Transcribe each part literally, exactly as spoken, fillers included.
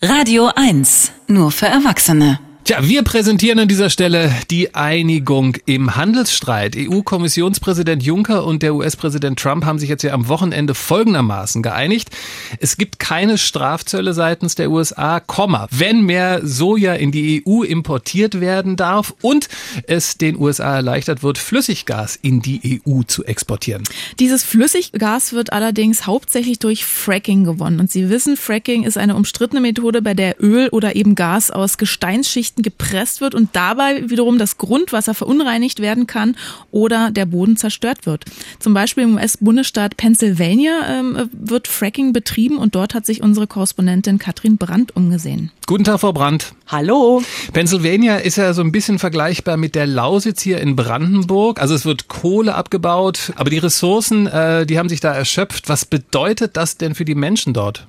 Radio eins, nur für Erwachsene. Tja, wir präsentieren an dieser Stelle die Einigung im Handelsstreit. E U-Kommissionspräsident Juncker und der U S-Präsident Trump haben sich jetzt ja am Wochenende folgendermaßen geeinigt. Es gibt keine Strafzölle seitens der U S A, Komma, wenn mehr Soja in die E U importiert werden darf und es den U S A erleichtert wird, Flüssiggas in die E U zu exportieren. Dieses Flüssiggas wird allerdings hauptsächlich durch Fracking gewonnen. Und Sie wissen, Fracking ist eine umstrittene Methode, bei der Öl oder eben Gas aus Gesteinsschichten gepresst wird und dabei wiederum das Grundwasser verunreinigt werden kann oder der Boden zerstört wird. Zum Beispiel im U S-Bundesstaat Pennsylvania ähm, wird Fracking betrieben und dort hat sich unsere Korrespondentin Katrin Brandt umgesehen. Guten Tag, Frau Brandt. Hallo. Pennsylvania ist ja so ein bisschen vergleichbar mit der Lausitz hier in Brandenburg. Also es wird Kohle abgebaut, aber die Ressourcen, äh, die haben sich da erschöpft. Was bedeutet das denn für die Menschen dort?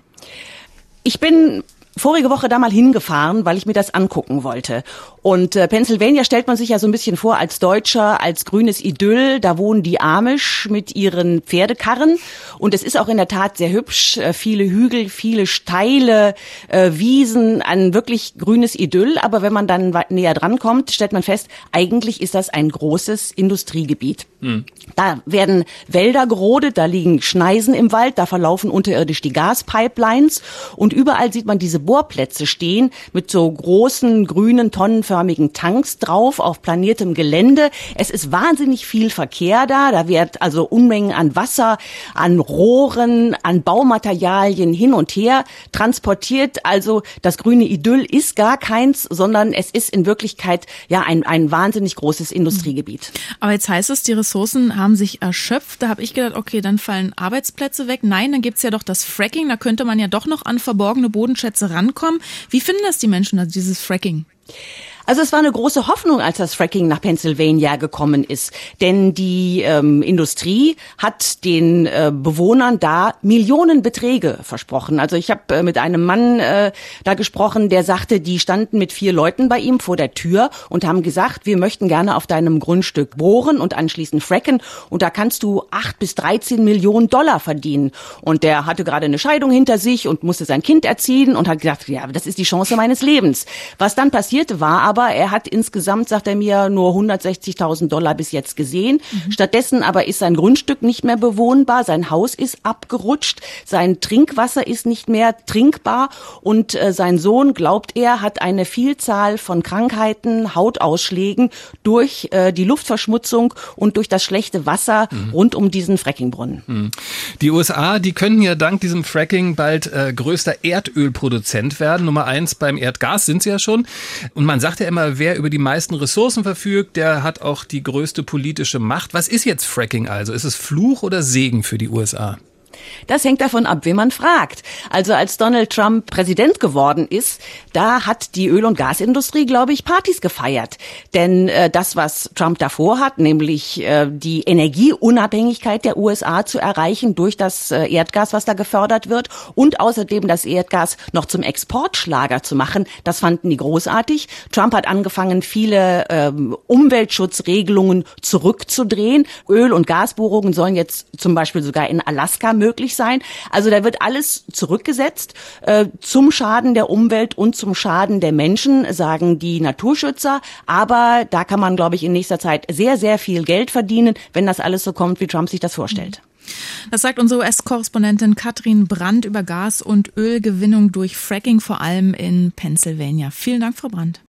Ich bin vorige Woche da mal hingefahren, weil ich mir das angucken wollte. Und äh, Pennsylvania stellt man sich ja so ein bisschen vor als Deutscher, als grünes Idyll. Da wohnen die Amish mit ihren Pferdekarren. Und es ist auch in der Tat sehr hübsch. Äh, viele Hügel, viele steile äh, Wiesen, ein wirklich grünes Idyll. Aber wenn man dann näher dran kommt, stellt man fest, eigentlich ist das ein großes Industriegebiet. Hm. Da werden Wälder gerodet, da liegen Schneisen im Wald, da verlaufen unterirdisch die Gaspipelines. Und überall sieht man diese Bohrplätze stehen mit so großen, grünen, tonnenförmigen Tanks drauf auf planiertem Gelände. Es ist wahnsinnig viel Verkehr da. Da wird also Unmengen an Wasser, an Rohren, an Baumaterialien hin und her transportiert. Also das grüne Idyll ist gar keins, sondern es ist in Wirklichkeit ja ein, ein wahnsinnig großes Industriegebiet. Aber jetzt heißt es, die Ressourcen haben sich erschöpft. Da habe ich gedacht, okay, dann fallen Arbeitsplätze weg. Nein, dann gibt's ja doch das Fracking. Da könnte man ja doch noch an verborgene Bodenschätze rankommen. Wie finden das die Menschen, also dieses Fracking? Also es war eine große Hoffnung, als das Fracking nach Pennsylvania gekommen ist. Denn die ähm, Industrie hat den äh, Bewohnern da Millionenbeträge versprochen. Also ich habe äh, mit einem Mann äh, da gesprochen, der sagte, die standen mit vier Leuten bei ihm vor der Tür und haben gesagt, wir möchten gerne auf deinem Grundstück bohren und anschließend fracken. Und da kannst du acht bis dreizehn Millionen Dollar verdienen. Und der hatte gerade eine Scheidung hinter sich und musste sein Kind erziehen und hat gesagt, ja, das ist die Chance meines Lebens. Was dann passierte, war aber, Aber er hat insgesamt, sagt er mir, nur hundertsechzigtausend Dollar bis jetzt gesehen. Mhm. Stattdessen aber ist sein Grundstück nicht mehr bewohnbar, sein Haus ist abgerutscht, sein Trinkwasser ist nicht mehr trinkbar und äh, sein Sohn, glaubt er, hat eine Vielzahl von Krankheiten, Hautausschlägen durch äh, die Luftverschmutzung und durch das schlechte Wasser mhm. rund um diesen Frackingbrunnen. Mhm. Die U S A, die können ja dank diesem Fracking bald äh, größter Erdölproduzent werden. Nummer eins beim Erdgas sind sie ja schon. Und man sagt ja immer, wer über die meisten Ressourcen verfügt, der hat auch die größte politische Macht. Was ist jetzt Fracking also? Ist es Fluch oder Segen für die U S A? Das hängt davon ab, wen man fragt. Also als Donald Trump Präsident geworden ist, da hat die Öl- und Gasindustrie, glaube ich, Partys gefeiert. Denn äh, das, was Trump davor hat, nämlich äh, die Energieunabhängigkeit der U S A zu erreichen durch das äh, Erdgas, was da gefördert wird und außerdem das Erdgas noch zum Exportschlager zu machen, das fanden die großartig. Trump hat angefangen, viele äh, Umweltschutzregelungen zurückzudrehen. Öl- und Gasbohrungen sollen jetzt zum Beispiel sogar in Alaska möglich sein. Also da wird alles zurückgesetzt äh, zum Schaden der Umwelt und zum Schaden der Menschen, sagen die Naturschützer. Aber da kann man, glaube ich, in nächster Zeit sehr, sehr viel Geld verdienen, wenn das alles so kommt, wie Trump sich das vorstellt. Das sagt unsere U S-Korrespondentin Katrin Brandt über Gas- und Ölgewinnung durch Fracking, vor allem in Pennsylvania. Vielen Dank, Frau Brandt.